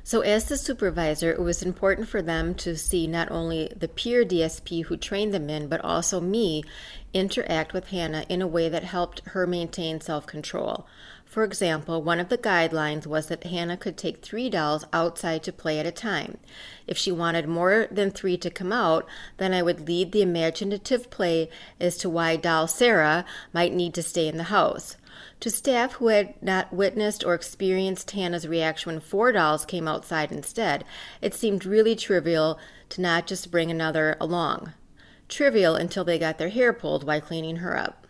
So, as the supervisor, it was important for them to see not only the peer DSP who trained them in, but also me interact with Hannah in a way that helped her maintain self control. For example, one of the guidelines was that Hannah could take 3 dolls outside to play at a time. If she wanted more than 3 to come out, then I would lead the imaginative play as to why doll Sarah might need to stay in the house. To staff who had not witnessed or experienced Hannah's reaction when 4 dolls came outside instead, it seemed really trivial to not just bring another along. Trivial until they got their hair pulled while cleaning her up.